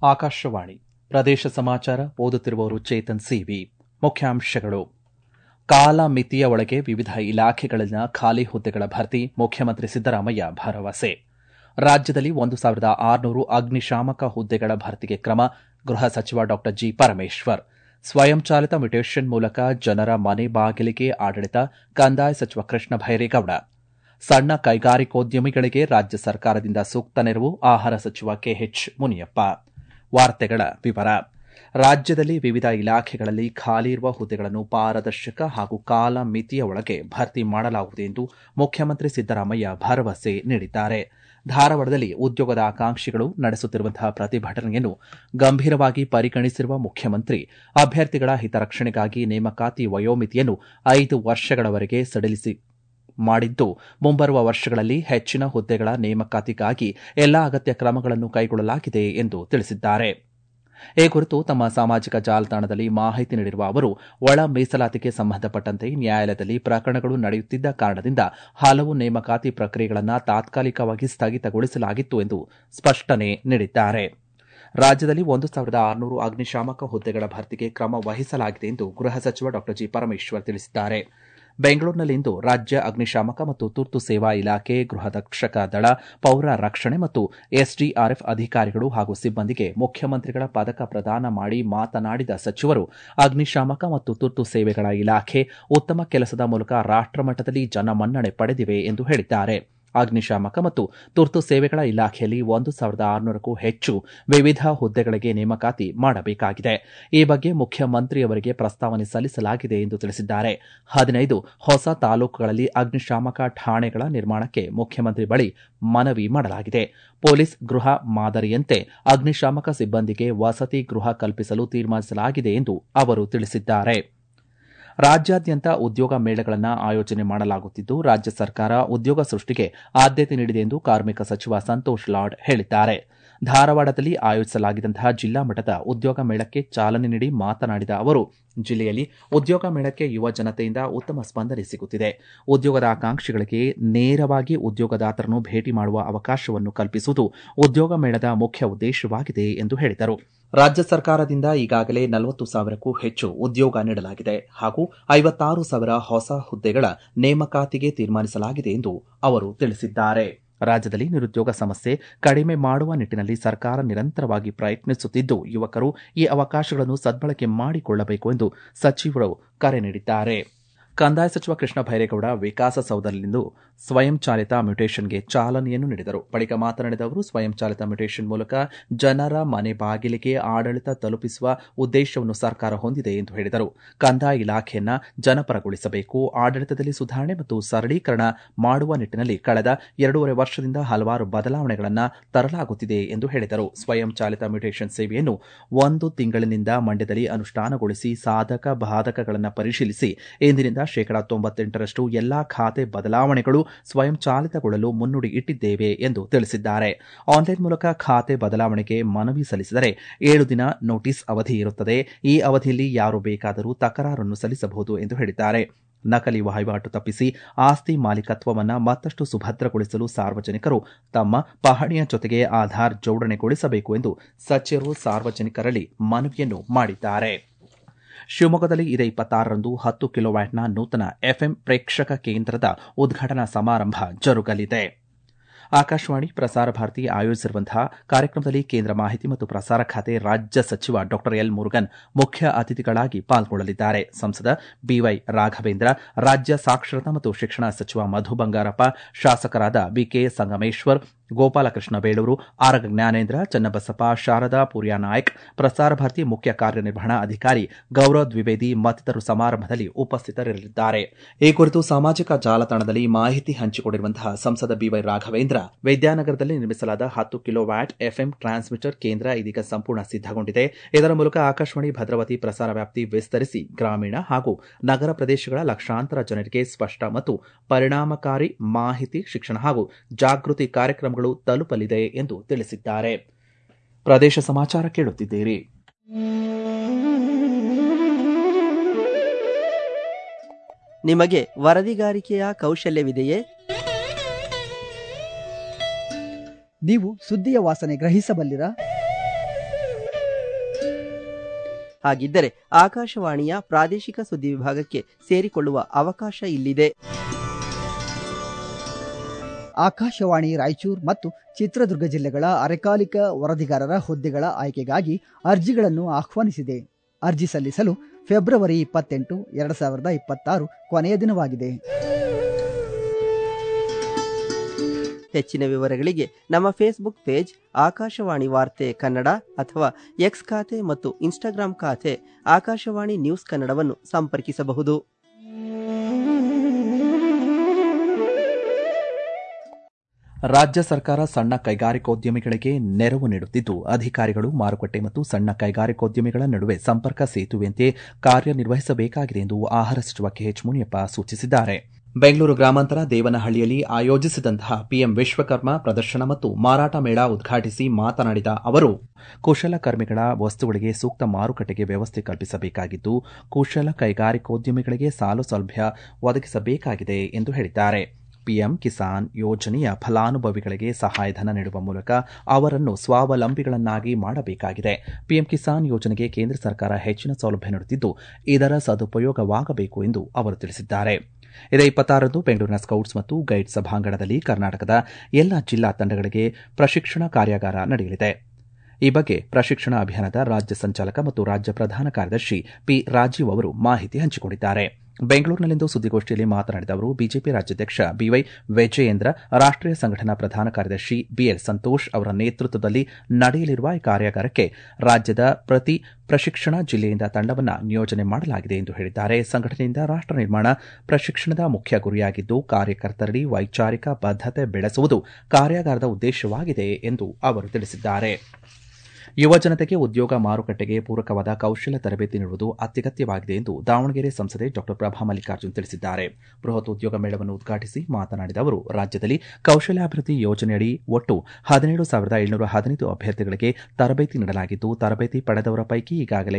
ಆಕಾಶವಾಣಿ ಪ್ರದೇಶ ಸಮಾಚಾರ ಓದುತ್ತಿರುವವರು ಚೇತನ್ ಸಿವಿ. ಮುಖ್ಯಾಂಶಗಳು. ಕಾಲ ಮಿತಿಯ ಒಳಗೆ ವಿವಿಧ ಇಲಾಖೆಗಳಲ್ಲಿನ ಖಾಲಿ ಹುದ್ದೆಗಳ ಭರ್ತಿ ಮುಖ್ಯಮಂತ್ರಿ ಸಿದ್ದರಾಮಯ್ಯ ಭರವಸೆ. ರಾಜ್ಯದಲ್ಲಿ 1600 ಅಗ್ನಿಶಾಮಕ ಹುದ್ದೆಗಳ ಭರ್ತಿಗೆ ಕ್ರಮ ಗೃಹ ಸಚಿವ ಡಾ ಜಿ. ಪರಮೇಶ್ವರ್. ಸ್ವಯಂಚಾಲಿತ ಮ್ಯೂಟೇಷನ್ ಮೂಲಕ ಜನರ ಮನೆ ಬಾಗಿಲಿಗೆ ಆಡಳಿತ ಕಂದಾಯ ಸಚಿವ ಕೃಷ್ಣ ಭೈರೇಗೌಡ. ಸಣ್ಣ ಕೈಗಾರಿಕೋದ್ಯಮಿಗಳಿಗೆ ರಾಜ್ಯ ಸರ್ಕಾರದಿಂದ ಸೂಕ್ತ ನೆರವು ಆಹಾರ ಸಚಿವ ಕೆಎಚ್ ಮುನಿಯಪ್ಪ. ವಾರ್ತೆಗಳ ವಿವರ. ರಾಜ್ಯದಲ್ಲಿ ವಿವಿಧ ಇಲಾಖೆಗಳಲ್ಲಿ ಖಾಲಿ ಇರುವ ಹುದ್ದೆಗಳನ್ನು ಪಾರದರ್ಶಕ ಹಾಗೂ ಕಾಲ ಮಿತಿಯ ಒಳಗೆ ಭರ್ತಿ ಮಾಡಲಾಗುವುದು ಎಂದು ಮುಖ್ಯಮಂತ್ರಿ ಸಿದ್ದರಾಮಯ್ಯ ಭರವಸೆ ನೀಡಿದ್ದಾರೆ. ಧಾರವಾಡದಲ್ಲಿ ಉದ್ಯೋಗದ ಆಕಾಂಕ್ಷಿಗಳು ನಡೆಸುತ್ತಿರುವಂತಹ ಪ್ರತಿಭಟನೆಯನ್ನು ಗಂಭೀರವಾಗಿ ಪರಿಗಣಿಸಿರುವ ಮುಖ್ಯಮಂತ್ರಿ ಅಭ್ಯರ್ಥಿಗಳ ಹಿತರಕ್ಷಣೆಗಾಗಿ ನೇಮಕಾತಿ ವಯೋಮಿತಿಯನ್ನು 5 ವರ್ಷಗಳವರೆಗೆ ಸಡಿಲಿಸಿ ಮಾಡಿದ್ದು, ಮುಂಬರುವ ವರ್ಷಗಳಲ್ಲಿ ಹೆಚ್ಚಿನ ಹುದ್ದೆಗಳ ನೇಮಕಾತಿಗಾಗಿ ಎಲ್ಲಾ ಅಗತ್ಯ ಕ್ರಮಗಳನ್ನು ಕೈಗೊಳ್ಳಲಾಗಿದೆ ಎಂದು ತಿಳಿಸಿದ್ದಾರೆ. ಈ ಕುರಿತು ತಮ್ಮ ಸಾಮಾಜಿಕ ಜಾಲತಾಣದಲ್ಲಿ ಮಾಹಿತಿ ನೀಡಿರುವ ಅವರು, ಒಳ ಮೀಸಲಾತಿಗೆ ಸಂಬಂಧಪಟ್ಟಂತೆ ನ್ಯಾಯಾಲಯದಲ್ಲಿ ಪ್ರಕರಣಗಳು ನಡೆಯುತ್ತಿದ್ದ ಕಾರಣದಿಂದ ಹಲವು ನೇಮಕಾತಿ ಪ್ರಕ್ರಿಯೆಗಳನ್ನು ತಾತ್ಕಾಲಿಕವಾಗಿ ಸ್ಥಗಿತಗೊಳಿಸಲಾಗಿತ್ತು ಎಂದು ಸ್ಪಷ್ಟನೆ ನೀಡಿದ್ದಾರೆ. ರಾಜ್ಯದಲ್ಲಿ 1600 ಅಗ್ನಿಶಾಮಕ ಹುದ್ದೆಗಳ ಭರ್ತಿಗೆ ಕ್ರಮ ವಹಿಸಲಾಗಿದೆ ಎಂದು ಗೃಹ ಸಚಿವ ಡಾ ಜಿ. ಪರಮೇಶ್ವರ್ ತಿಳಿಸಿದ್ದಾರೆ. ಬೆಂಗಳೂರಿನಲ್ಲಿಂದು ರಾಜ್ಯ ಅಗ್ನಿಶಾಮಕ ಮತ್ತು ತುರ್ತು ಸೇವಾ ಇಲಾಖೆ, ಗೃಹರಕ್ಷಕ ದಳ, ಪೌರ ರಕ್ಷಣೆ ಮತ್ತು ಎಸ್ಡಿಆರ್ಎಫ್ ಅಧಿಕಾರಿಗಳು ಹಾಗೂ ಸಿಬ್ಬಂದಿಗೆ ಮುಖ್ಯಮಂತ್ರಿಗಳ ಪದಕ ಪ್ರದಾನ ಮಾಡಿ ಮಾತನಾಡಿದ ಸಚಿವರು, ಅಗ್ನಿಶಾಮಕ ಮತ್ತು ತುರ್ತು ಸೇವೆಗಳ ಇಲಾಖೆ ಉತ್ತಮ ಕೆಲಸದ ಮೂಲಕ ರಾಷ್ಟಮಟ್ಟದಲ್ಲಿ ಜನಮನ್ನಣೆ ಪಡೆದಿವೆ ಎಂದು ಹೇಳಿದ್ದಾರೆ. ಅಗ್ನಿಶಾಮಕ ಮತ್ತು ತುರ್ತು ಸೇವೆಗಳ ಇಲಾಖೆಯಲ್ಲಿ 1600ಕ್ಕೂ ಹೆಚ್ಚು ವಿವಿಧ ಹುದ್ದೆಗಳಿಗೆ ನೇಮಕಾತಿ ಮಾಡಬೇಕಾಗಿದೆ. ಈ ಬಗ್ಗೆ ಮುಖ್ಯಮಂತ್ರಿಯವರಿಗೆ ಪ್ರಸ್ತಾವನೆ ಸಲ್ಲಿಸಲಾಗಿದೆ ಎಂದು ತಿಳಿಸಿದ್ದಾರೆ. 15 ಹೊಸ ತಾಲೂಕುಗಳಲ್ಲಿ ಅಗ್ನಿಶಾಮಕ ಠಾಣೆಗಳ ನಿರ್ಮಾಣಕ್ಕೆ ಮುಖ್ಯಮಂತ್ರಿ ಬಳಿ ಮನವಿ ಮಾಡಲಾಗಿದೆ. ಪೊಲೀಸ್ ಗೃಹ ಮಾದರಿಯಂತೆ ಅಗ್ನಿಶಾಮಕ ಸಿಬ್ಬಂದಿಗೆ ವಸತಿ ಗೃಹ ಕಲ್ಪಿಸಲು ತೀರ್ಮಾನಿಸಲಾಗಿದೆ ಎಂದು ಅವರು ತಿಳಿಸಿದ್ದಾರೆ. ರಾಜ್ಯಾದ್ಯಂತ ಉದ್ಯೋಗ ಮೇಳಗಳನ್ನು ಆಯೋಜನೆ ಮಾಡಲಾಗುತ್ತಿದ್ದು, ರಾಜ್ಯ ಸರ್ಕಾರ ಉದ್ಯೋಗ ಸೃಷ್ಟಿಗೆ ಆದ್ಯತೆ ನೀಡಿದೆ ಎಂದು ಕಾರ್ಮಿಕ ಸಚಿವ ಸಂತೋಷ್ ಲಾಡ್ ಹೇಳಿದ್ದಾರೆ. ಧಾರವಾಡದಲ್ಲಿ ಆಯೋಜಿಸಲಾಗಿದ್ದಂತಹ ಜಿಲ್ಲಾ ಮಟ್ಟದ ಉದ್ಯೋಗ ಮೇಳಕ್ಕೆ ಚಾಲನೆ ನೀಡಿ ಮಾತನಾಡಿದ ಅವರು, ಜಿಲ್ಲೆಯಲ್ಲಿ ಉದ್ಯೋಗ ಮೇಳಕ್ಕೆ ಯುವ ಜನತೆಯಿಂದ ಉತ್ತಮ ಸ್ಪಂದನೆ ಸಿಗುತ್ತಿದೆ. ಉದ್ಯೋಗದ ಆಕಾಂಕ್ಷಿಗಳಿಗೆ ನೇರವಾಗಿ ಉದ್ಯೋಗದಾತರನ್ನು ಭೇಟಿ ಮಾಡುವ ಅವಕಾಶವನ್ನು ಕಲ್ಪಿಸುವುದು ಉದ್ಯೋಗ ಮೇಳದ ಮುಖ್ಯ ಉದ್ದೇಶವಾಗಿದೆ ಎಂದು ಹೇಳಿದರು. ರಾಜ್ಯ ಸರ್ಕಾರದಿಂದ ಈಗಾಗಲೇ 40,000ಕ್ಕೂ ಹೆಚ್ಚು ಉದ್ಯೋಗ ನೀಡಲಾಗಿದೆ ಹಾಗೂ 56,000 ಹೊಸ ಹುದ್ದೆಗಳ ನೇಮಕಾತಿಗೆ ತೀರ್ಮಾನಿಸಲಾಗಿದೆ ಎಂದು ಅವರು ತಿಳಿಸಿದ್ದಾರೆ. ರಾಜ್ಯದಲ್ಲಿ ನಿರುದ್ಯೋಗ ಸಮಸ್ಯೆ ಕಡಿಮೆ ಮಾಡುವ ನಿಟ್ಟಿನಲ್ಲಿ ಸರ್ಕಾರ ನಿರಂತರವಾಗಿ ಪ್ರಯತ್ನಿಸುತ್ತಿದ್ದು, ಯುವಕರು ಈ ಅವಕಾಶಗಳನ್ನು ಸದ್ಬಳಕೆ ಮಾಡಿಕೊಳ್ಳಬೇಕು ಎಂದು ಸಚಿವರು ಕರೆ ನೀಡಿದ್ದಾರೆ. ಕಂದಾಯ ಸಚಿವ ಕೃಷ್ಣ ಭೈರೇಗೌಡ ವಿಕಾಸಸೌಧದಲ್ಲಿಂದು ಸ್ವಯಂಚಾಲಿತ ಮ್ಯೂಟೇಷನ್ಗೆ ಚಾಲನೆಯನ್ನು ನೀಡಿದರು. ಬಳಿಕ ಮಾತನಾಡಿದ ಅವರು, ಸ್ವಯಂಚಾಲಿತ ಮ್ಯೂಟೇಷನ್ ಮೂಲಕ ಜನರ ಮನೆ ಬಾಗಿಲಿಗೆ ಆಡಳಿತ ತಲುಪಿಸುವ ಉದ್ದೇಶವನ್ನು ಸರ್ಕಾರ ಹೊಂದಿದೆ ಎಂದು ಹೇಳಿದರು. ಕಂದಾಯ ಇಲಾಖೆಯನ್ನು ಜನಪರಗೊಳಿಸಬೇಕು, ಆಡಳಿತದಲ್ಲಿ ಸುಧಾರಣೆ ಮತ್ತು ಸರಳೀಕರಣ ಮಾಡುವ ನಿಟ್ಟಿನಲ್ಲಿ ಕಳೆದ 2.5 ವರ್ಷದಿಂದ ಹಲವಾರು ಬದಲಾವಣೆಗಳನ್ನು ತರಲಾಗುತ್ತಿದೆ ಎಂದು ಹೇಳಿದರು. ಸ್ವಯಂಚಾಲಿತ ಮ್ಯೂಟೇಷನ್ ಸೇವೆಯನ್ನು 1 ತಿಂಗಳಿನಿಂದ ಮಂಡ್ಯದಲ್ಲಿ ಅನುಷ್ಠಾನಗೊಳಿಸಿ ಸಾಧಕ ಬಾಧಕಗಳನ್ನು ಪರಿಶೀಲಿಸಿ ಇಂದಿನಿಂದ 98% ಎಲ್ಲಾ ಖಾತೆ ಬದಲಾವಣೆಗಳು ಸ್ವಯಂಚಾಲಿತಗೊಳ್ಳಲು ಮುನ್ನುಡಿ ಇಟ್ಟಿದ್ದೇವೆ ಎಂದು ತಿಳಿಸಿದ್ದಾರೆ. ಆನ್ಲೈನ್ ಮೂಲಕ ಖಾತೆ ಬದಲಾವಣೆಗೆ ಮನವಿ ಸಲ್ಲಿಸಿದರೆ 7 ದಿನ ನೋಟಿಸ್ ಅವಧಿ ಇರುತ್ತದೆ. ಈ ಅವಧಿಯಲ್ಲಿ ಯಾರು ಬೇಕಾದರೂ ತಕರಾರನ್ನು ಸಲ್ಲಿಸಬಹುದು ಎಂದು ಹೇಳಿದ್ದಾರೆ. ನಕಲಿ ವಹಿವಾಟು ತಪ್ಪಿಸಿ ಆಸ್ತಿ ಮಾಲೀಕತ್ವವನ್ನು ಮತ್ತಷ್ಟು ಸುಭದ್ರಗೊಳಿಸಲು ಸಾರ್ವಜನಿಕರು ತಮ್ಮ ಪಹಣಿಯ ಜೊತೆಗೆ ಆಧಾರ್ ಜೋಡಣೆಗೊಳಿಸಬೇಕು ಎಂದು ಸಚಿವರು ಸಾರ್ವಜನಿಕರಲ್ಲಿ ಮನವಿಯನ್ನು ಮಾಡಿದ್ದಾರೆ. ಶಿವಮೊಗ್ಗದಲ್ಲಿ ಇದೇ 26ರಂದು 10 ಕಿಲೋವ್ಯಾಟ್ನ ನೂತನ ಎಫ್ಎಂ ಪ್ರೇಕ್ಷಕ ಕೇಂದ್ರದ ಉದ್ಘಾಟನಾ ಸಮಾರಂಭ ಜರುಗಲಿದೆ. ಆಕಾಶವಾಣಿ ಪ್ರಸಾರ ಭಾರತಿ ಆಯೋಜಿಸಿರುವಂತಹ ಕಾರ್ಯಕ್ರಮದಲ್ಲಿ ಕೇಂದ್ರ ಮಾಹಿತಿ ಮತ್ತು ಪ್ರಸಾರ ಖಾತೆ ರಾಜ್ಯ ಸಚಿವ ಡಾ ಎಲ್ ಮುರುಗನ್ ಮುಖ್ಯ ಅತಿಥಿಗಳಾಗಿ ಪಾಲ್ಗೊಳ್ಳಲಿದ್ದಾರೆ. ಸಂಸದ ಬಿವೈ ರಾಘವೇಂದ್ರ, ರಾಜ್ಯ ಸಾಕ್ಷರತಾ ಮತ್ತು ಶಿಕ್ಷಣ ಸಚಿವ ಮಧು ಬಂಗಾರಪ್ಪ, ಶಾಸಕರಾದ ಬಿಕೆ ಸಂಗಮೇಶ್ವರ್, ಗೋಪಾಲಕೃಷ್ಣ ಬೇಳೂರು, ಆರಗ ಜ್ಞಾನೇಂದ್ರ, ಚನ್ನಬಸಪ್ಪ, ಶಾರದಾ ಪೂರ್ಯ ನಾಯಕ್, ಪ್ರಸಾರ ಭಾರತಿ ಮುಖ್ಯ ಕಾರ್ಯನಿರ್ವಹಣಾ ಅಧಿಕಾರಿ ಗೌರವ್ ದ್ವಿವೇದಿ ಮತ್ತಿತರರು ಸಮಾರಂಭದಲ್ಲಿ ಉಪಸ್ಥಿತರಿರಲಿದ್ದಾರೆ. ಈ ಕುರಿತು ಸಾಮಾಜಿಕ ಜಾಲತಾಣದಲ್ಲಿ ಮಾಹಿತಿ ಹಂಚಿಕೊಂಡಿರುವಂತಹ ಸಂಸದ ಬಿವೈ ರಾಘವೇಂದ್ರ, ವಿದ್ಯಾನಗರದಲ್ಲಿ ನಿರ್ಮಿಸಲಾದ 10 ಕಿಲೋವ್ಯಾಟ್ ಎಫ್ಎಂ ಟ್ರಾನ್ಸ್ಮಿಟರ್ ಕೇಂದ್ರ ಇದೀಗ ಸಂಪೂರ್ಣ ಸಿದ್ದಗೊಂಡಿದೆ. ಇದರ ಮೂಲಕ ಆಕಾಶವಾಣಿ ಭದ್ರಾವತಿ ಪ್ರಸಾರ ವ್ಯಾಪ್ತಿ ವಿಸ್ತರಿಸಿ ಗ್ರಾಮೀಣ ಹಾಗೂ ನಗರ ಪ್ರದೇಶಗಳ ಲಕ್ಷಾಂತರ ಜನರಿಗೆ ಸ್ಪಷ್ಟ ಮತ್ತು ಪರಿಣಾಮಕಾರಿ ಮಾಹಿತಿ, ಶಿಕ್ಷಣ ಹಾಗೂ ಜಾಗೃತಿ ಕಾರ್ಯಕ್ರಮಗಳು ತಲುಪಲಿದೆ ಎಂದು ತಿಳಿಸಿದ್ದಾರೆ. ಪ್ರದೇಶ ಸಮಾಚಾರ ಕೇಳುತ್ತಿದ್ದೀರಿ. ನಿಮಗೆ ವರದಿಗಾರಿಕೆಯ ಕೌಶಲ್ಯವಿದೆಯೇ? ನೀವು ಸುದ್ದಿಯ ವಾಸನೆ ಗ್ರಹಿಸಬಲ್ಲಿರಾ? ಹಾಗಿದ್ದರೆ ಆಕಾಶವಾಣಿಯ ಪ್ರಾದೇಶಿಕ ಸುದ್ದಿ ವಿಭಾಗಕ್ಕೆ ಸೇರಿಕೊಳ್ಳುವ ಅವಕಾಶ ಇಲ್ಲಿದೆ. ಆಕಾಶವಾಣಿ ರಾಯಚೂರು ಮತ್ತು ಚಿತ್ರದುರ್ಗ ಜಿಲ್ಲೆಗಳ ಅರೆಕಾಲಿಕ ವರದಿಗಾರರ ಹುದ್ದೆಗಳ ಆಯ್ಕೆಗಾಗಿ ಅರ್ಜಿಗಳನ್ನು ಆಹ್ವಾನಿಸಿದೆ. ಅರ್ಜಿ ಸಲ್ಲಿಸಲು ಫೆಬ್ರವರಿ 28, 2026 ಕೊನೆಯ ದಿನವಾಗಿದೆ. ಹೆಚ್ಚಿನ ವಿವರಗಳಿಗೆ ನಮ್ಮ ಫೇಸ್ಬುಕ್ ಪೇಜ್ ಆಕಾಶವಾಣಿ ವಾರ್ತೆ ಕನ್ನಡ ಅಥವಾ ಎಕ್ಸ್ ಖಾತೆ ಮತ್ತು ಇನ್ಸ್ಟಾಗ್ರಾಂ ಖಾತೆ ಆಕಾಶವಾಣಿ ನ್ಯೂಸ್ ಕನ್ನಡವನ್ನು ಸಂಪರ್ಕಿಸಬಹುದು. ರಾಜ್ಯ ಸರ್ಕಾರ ಸಣ್ಣ ಕೈಗಾರಿಕೋದ್ಯಮಿಗಳಿಗೆ ನೆರವು ನೀಡುತ್ತಿದ್ದು, ಅಧಿಕಾರಿಗಳು ಮಾರುಕಟ್ಟೆ ಮತ್ತು ಸಣ್ಣ ಕೈಗಾರಿಕೋದ್ಯಮಿಗಳ ನಡುವೆ ಸಂಪರ್ಕ ಸೇತುವೆಯಂತೆ ಕಾರ್ಯನಿರ್ವಹಿಸಬೇಕಾಗಿದೆ ಎಂದು ಆಹಾರ ಸಚಿವ ಕೆಎಚ್ ಮುನಿಯಪ್ಪ ಸೂಚಿಸಿದ್ದಾರೆ. ಬೆಂಗಳೂರು ಗ್ರಾಮಾಂತರ ದೇವನಹಳ್ಳಿಯಲ್ಲಿ ಆಯೋಜಿಸಿದಂತಹ ಪಿಎಂ ವಿಶ್ವಕರ್ಮ ಪ್ರದರ್ಶನ ಮತ್ತು ಮಾರಾಟ ಮೇಳ ಉದ್ಘಾಟಿಸಿ ಮಾತನಾಡಿದ ಅವರು, ಕುಶಲಕರ್ಮಿಗಳ ವಸ್ತುಗಳಿಗೆ ಸೂಕ್ತ ಮಾರುಕಟ್ಟೆಗೆ ವ್ಯವಸ್ಥೆ ಕಲ್ಪಿಸಬೇಕಾಗಿದ್ದು, ಕುಶಲ ಕೈಗಾರಿಕೋದ್ಯಮಿಗಳಿಗೆ ಸಾಲ ಸೌಲಭ್ಯ ಒದಗಿಸಬೇಕಾಗಿದೆ ಎಂದು ಹೇಳಿದ್ದಾರೆ. ಪಿಎಂ ಕಿಸಾನ್ ಯೋಜನೆಯ ಫಲಾನುಭವಿಗಳಿಗೆ ಸಹಾಯಧನ ನೀಡುವ ಮೂಲಕ ಅವರನ್ನು ಸ್ವಾವಲಂಬಿಗಳನ್ನಾಗಿ ಮಾಡಬೇಕಾಗಿದೆ. ಪಿಎಂ ಕಿಸಾನ್ ಯೋಜನೆಗೆ ಕೇಂದ್ರ ಸರ್ಕಾರ ಹೆಚ್ಚಿನ ಸೌಲಭ್ಯ ನೀಡುತ್ತಿದ್ದು, ಇದರ ಸದುಪಯೋಗವಾಗಬೇಕು ಎಂದು ಅವರು ತಿಳಿಸಿದ್ದಾರೆ. ಇದೇ 26ರಂದು ಬೆಂಗಳೂರಿನ ಸ್ಕೌಟ್ಸ್ ಮತ್ತು ಗೈಡ್ಸ್ ಸಭಾಂಗಣದಲ್ಲಿ ಕರ್ನಾಟಕದ ಎಲ್ಲ ಜಿಲ್ಲಾ ತಂಡಗಳಿಗೆ ಪ್ರಶಿಕ್ಷಣ ಕಾರ್ಯಾಗಾರ ನಡೆಯಲಿದೆ. ಈ ಬಗ್ಗೆ ಪ್ರಶಿಕ್ಷಣ ಅಭಿಯಾನದ ರಾಜ್ಯ ಸಂಚಾಲಕ ಮತ್ತು ರಾಜ್ಯ ಪ್ರಧಾನ ಕಾರ್ಯದರ್ಶಿ ಪಿ ರಾಜೀವ್ ಅವರು ಮಾಹಿತಿ ಹಂಚಿಕೊಂಡಿದ್ದಾರೆ. ಬೆಂಗಳೂರಿನಲ್ಲಿಂದು ಸುದ್ದಿಗೋಷ್ಠಿಯಲ್ಲಿ ಮಾತನಾಡಿದ ಅವರು, ಬಿಜೆಪಿ ರಾಜ್ಯಾಧ್ಯಕ್ಷ ಬಿವೈ ವಿಜಯೇಂದ್ರ, ರಾಷ್ಟೀಯ ಸಂಘಟನಾ ಪ್ರಧಾನ ಕಾರ್ಯದರ್ಶಿ ಬಿಎಲ್ ಸಂತೋಷ್ ಅವರ ನೇತೃತ್ವದಲ್ಲಿ ನಡೆಯಲಿರುವ ಈ ಕಾರ್ಯಾಗಾರಕ್ಕೆ ರಾಜ್ಯದ ಪ್ರತಿ ಪ್ರಶಿಕ್ಷಣ ಜಿಲ್ಲೆಯಿಂದ ತಂಡವನ್ನು ನಿಯೋಜನೆ ಮಾಡಲಾಗಿದೆ ಎಂದು ಹೇಳಿದ್ದಾರೆ. ಸಂಘಟನೆಯಿಂದ ರಾಷ್ಟ ನಿರ್ಮಾಣ ಪ್ರಶಿಕ್ಷಣದ ಮುಖ್ಯ ಗುರಿಯಾಗಿದ್ದು, ಕಾರ್ಯಕರ್ತರಲ್ಲಿ ವೈಚಾರಿಕ ಬದ್ಧತೆ ಬೆಳೆಸುವುದು ಕಾರ್ಯಾಗಾರದ ಉದ್ದೇಶವಾಗಿದೆ ಎಂದು ಅವರು ತಿಳಿಸಿದ್ದಾರೆ. ಯುವ ಜನತೆಗೆ ಉದ್ಯೋಗ ಮಾರುಕಟ್ಟೆಗೆ ಪೂರಕವಾದ ಕೌಶಲ್ಯ ತರಬೇತಿ ನೀಡುವುದು ಅತ್ಯಗತ್ಯವಾಗಿದೆ ಎಂದು ದಾವಣಗೆರೆ ಸಂಸದೆ ಡಾ ಪ್ರಭಾ ಮಲ್ಲಿಕಾರ್ಜುನ್ ತಿಳಿಸಿದ್ದಾರೆ. ಬೃಹತ್ ಉದ್ಯೋಗ ಮೇಳವನ್ನು ಉದ್ಘಾಟಿಸಿ ಮಾತನಾಡಿದ ಅವರು, ರಾಜ್ಯದಲ್ಲಿ ಕೌಶಲ್ಯಾಭಿವೃದ್ಧಿ ಯೋಜನೆಯಡಿ ಒಟ್ಟು 17,715 ಅಭ್ಯರ್ಥಿಗಳಿಗೆ ತರಬೇತಿ ನೀಡಲಾಗಿದ್ದು, ತರಬೇತಿ ಪಡೆದವರ ಪೈಕಿ ಈಗಾಗಲೇ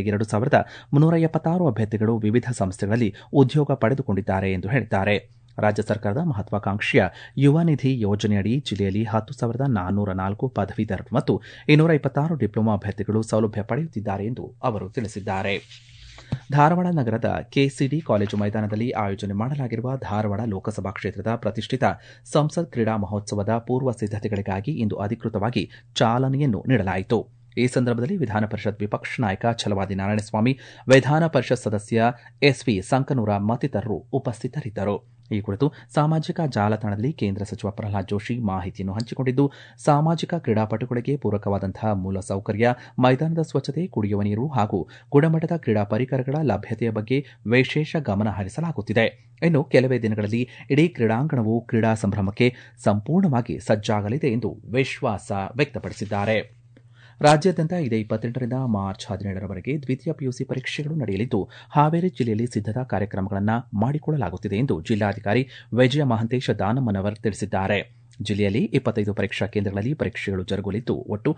2,376 ಅಭ್ಯರ್ಥಿಗಳು ವಿವಿಧ ಸಂಸ್ಥೆಗಳಲ್ಲಿ ಉದ್ಯೋಗ ಪಡೆದುಕೊಂಡಿದ್ದಾರೆ ಎಂದು ಹೇಳಿದ್ದಾರೆ. ರಾಜ್ಯ ಸರ್ಕಾರದ ಮಹತ್ವಾಕಾಂಕ್ಷೆಯ ಯುವ ನಿಧಿ ಯೋಜನೆಯಡಿ ಜಿಲ್ಲೆಯಲ್ಲಿ 10,404 ಪದವೀಧರರು ಮತ್ತು 226 ಡಿಪ್ಲೊಮಾ ಅಭ್ಯರ್ಥಿಗಳು ಸೌಲಭ್ಯ ಪಡೆಯುತ್ತಿದ್ದಾರೆ ಎಂದು ಅವರು ತಿಳಿಸಿದ್ದಾರೆ. ಧಾರವಾಡ ನಗರದ ಕೆಸಿಡಿ ಕಾಲೇಜು ಮೈದಾನದಲ್ಲಿ ಆಯೋಜನೆ ಮಾಡಲಾಗಿರುವ ಧಾರವಾಡ ಲೋಕಸಭಾ ಕ್ಷೇತ್ರದ ಪ್ರತಿಷ್ಠಿತ ಸಂಸತ್ ಕ್ರೀಡಾ ಮಹೋತ್ಸವದ ಪೂರ್ವ ಸಿದ್ದತೆಗಳಿಗಾಗಿ ಇಂದು ಅಧಿಕೃತವಾಗಿ ಚಾಲನೆಯನ್ನು ನೀಡಲಾಯಿತು. ಈ ಸಂದರ್ಭದಲ್ಲಿ ವಿಧಾನ ಪರಿಷತ್ ವಿಪಕ್ಷ ನಾಯಕ ಛಲವಾದಿ ನಾರಾಯಣಸ್ವಾಮಿ, ವಿಧಾನ ಪರಿಷತ್ ಸದಸ್ಯ ಎಸ್ವಿ ಸಂಕನೂರ ಮತ್ತಿತರರು ಉಪಸ್ಥಿತರಿದ್ದರು. ಈ ಕುರಿತು ಸಾಮಾಜಿಕ ಜಾಲತಾಣದಲ್ಲಿ ಕೇಂದ್ರ ಸಚಿವ ಪ್ರಹ್ಲಾದ್ ಜೋಶಿ ಮಾಹಿತಿಯನ್ನು ಹಂಚಿಕೊಂಡಿದ್ದು, ಸಾಮಾಜಿಕ ಕ್ರೀಡಾಪಟುಗಳಿಗೆ ಪೂರಕವಾದಂತಹ ಮೂಲಸೌಕರ್ಯ, ಮೈದಾನದ ಸ್ವಚ್ಛತೆ, ಕುಡಿಯುವ ನೀರು ಹಾಗೂ ಗುಣಮಟ್ಟದ ಕ್ರೀಡಾ ಪರಿಕರಗಳ ಲಭ್ಯತೆಯ ಬಗ್ಗೆ ವಿಶೇಷ ಗಮನ ಹರಿಸಲಾಗುತ್ತಿದೆ. ಇನ್ನು ಕೆಲವೇ ದಿನಗಳಲ್ಲಿ ಇಡೀ ಕ್ರೀಡಾಂಗಣವು ಕ್ರೀಡಾ ಸಂಭ್ರಮಕ್ಕೆ ಸಂಪೂರ್ಣವಾಗಿ ಸಜ್ಜಾಗಲಿದೆ ಎಂದು ವಿಶ್ವಾಸ ವ್ಯಕ್ತಪಡಿಸಿದ್ದಾರೆ. ರಾಜ್ಯಾದ್ಯಂತ ಇದೇ 28ರಿಂದ ಮಾರ್ಚ್ 17ರವರೆಗೆ ದ್ವಿತೀಯ ಪಿಯುಸಿ ಪರೀಕ್ಷೆಗಳು ನಡೆಯಲಿದ್ದು, ಹಾವೇರಿ ಜಿಲ್ಲೆಯಲ್ಲಿ ಸಿದ್ದತಾ ಕಾರ್ಯಕ್ರಮಗಳನ್ನು ಮಾಡಿಕೊಳ್ಳಲಾಗುತ್ತಿದೆ ಎಂದು ಜಿಲ್ಲಾಧಿಕಾರಿ ವಿಜಯ ಮಹಾಂತೇಶ ದಾನಮ್ಮನವರ್ ತಿಳಿಸಿದ್ದಾರೆ. ಜಿಲ್ಲೆಯಲ್ಲಿ 25 ಪರೀಕ್ಷಾ ಕೇಂದ್ರಗಳಲ್ಲಿ ಪರೀಕ್ಷೆಗಳು ಜರುಗಲಿದ್ದು, ಒಟ್ಟು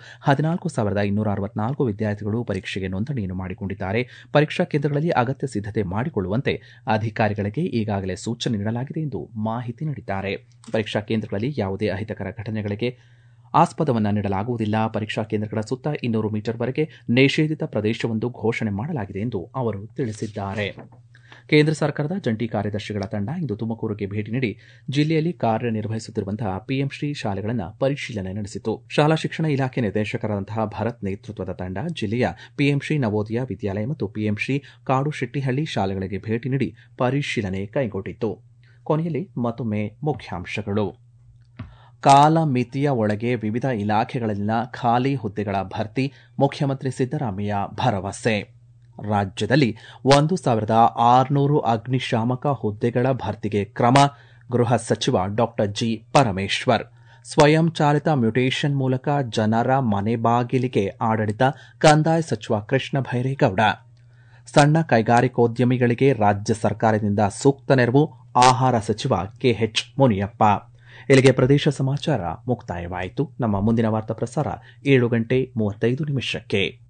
14,264 ವಿದ್ಯಾರ್ಥಿಗಳು ಪರೀಕ್ಷೆಗೆ ನೋಂದಣಿಯನ್ನು ಮಾಡಿಕೊಂಡಿದ್ದಾರೆ. ಪರೀಕ್ಷಾ ಕೇಂದ್ರಗಳಲ್ಲಿ ಅಗತ್ಯ ಸಿದ್ದತೆ ಮಾಡಿಕೊಳ್ಳುವಂತೆ ಅಧಿಕಾರಿಗಳಿಗೆ ಈಗಾಗಲೇ ಸೂಚನೆ ನೀಡಲಾಗಿದೆ ಎಂದು ಮಾಹಿತಿ ನೀಡಿದ್ದಾರೆ. ಪರೀಕ್ಷಾ ಕೇಂದ್ರಗಳಲ್ಲಿ ಯಾವುದೇ ಅಹಿತಕರ ಘಟನೆಗಳಿಗೆ ಆಸ್ಪದವನ್ನು ನೀಡಲಾಗುವುದಿಲ್ಲ. ಪರೀಕ್ಷಾ ಕೇಂದ್ರಗಳ ಸುತ್ತ 200 ಮೀಟರ್ವರೆಗೆ ನಿಷೇಧಿತ ಪ್ರದೇಶವೊಂದು ಘೋಷಣೆ ಮಾಡಲಾಗಿದೆ ಎಂದು ಅವರು ತಿಳಿಸಿದ್ದಾರೆ. ಕೇಂದ್ರ ಸರ್ಕಾರದ ಜಂಟಿ ಕಾರ್ಯದರ್ಶಿಗಳ ತಂಡ ಇಂದು ತುಮಕೂರಿಗೆ ಭೇಟಿ ನೀಡಿ ಜಿಲ್ಲೆಯಲ್ಲಿ ಕಾರ್ಯನಿರ್ವಹಿಸುತ್ತಿರುವಂತಹ ಪಿಎಂಶ್ರೀ ಶಾಲೆಗಳನ್ನು ಪರಿಶೀಲನೆ ನಡೆಸಿತು. ಶಾಲಾ ಶಿಕ್ಷಣ ಇಲಾಖೆ ನಿರ್ದೇಶಕರಾದಂತಹ ಭರತ್ ನೇತೃತ್ವದ ತಂಡ ಜಿಲ್ಲೆಯ ಪಿಎಂಶ್ರೀ ನವೋದಯ ವಿದ್ಯಾಲಯ ಮತ್ತು ಪಿಎಂಶ್ರೀ ಕಾಡುಶೆಟ್ಟಿಹಳ್ಳಿ ಶಾಲೆಗಳಿಗೆ ಭೇಟಿ ನೀಡಿ ಪರಿಶೀಲನೆ ಕೈಗೊಂಡಿತ್ತು. ಕೊನೆಯಲ್ಲಿ ಮತ್ತೊಮ್ಮೆ ಮುಖ್ಯಾಂಶಗಳು. ಕಾಲಮಿತಿಯ ಒಳಗೆ ವಿವಿಧ ಇಲಾಖೆಗಳಲ್ಲಿನ ಖಾಲಿ ಹುದ್ದೆಗಳ ಭರ್ತಿ, ಮುಖ್ಯಮಂತ್ರಿ ಸಿದ್ದರಾಮಯ್ಯ ಭರವಸೆ. ರಾಜ್ಯದಲ್ಲಿ 1,600 ಅಗ್ನಿಶಾಮಕ ಹುದ್ದೆಗಳ ಭರ್ತಿಗೆ ಕ್ರಮ, ಗೃಹ ಸಚಿವ ಡಾ ಜಿ ಪರಮೇಶ್ವರ್. ಸ್ವಯಂ ಚಾಲಿತ ಮ್ಯೂಟೇಷನ್ ಮೂಲಕ ಜನರ ಮನೆ ಬಾಗಿಲಿಗೆ ಆಡಳಿತ, ಕಂದಾಯ ಸಚಿವ ಕೃಷ್ಣ ಭೈರೇಗೌಡ. ಸಣ್ಣ ಕೈಗಾರಿಕೋದ್ಯಮಿಗಳಿಗೆ ರಾಜ್ಯ ಸರ್ಕಾರದಿಂದ ಸೂಕ್ತ ನೆರವು, ಆಹಾರ ಸಚಿವ ಕೆಎಚ್ ಮುನಿಯಪ್ಪ. ಇಲ್ಲಿಗೆ ಪ್ರದೇಶ ಸಮಾಚಾರ ಮುಕ್ತಾಯವಾಯಿತು. ನಮ್ಮ ಮುಂದಿನ ವಾರ್ತಾ ಪ್ರಸಾರ 7:35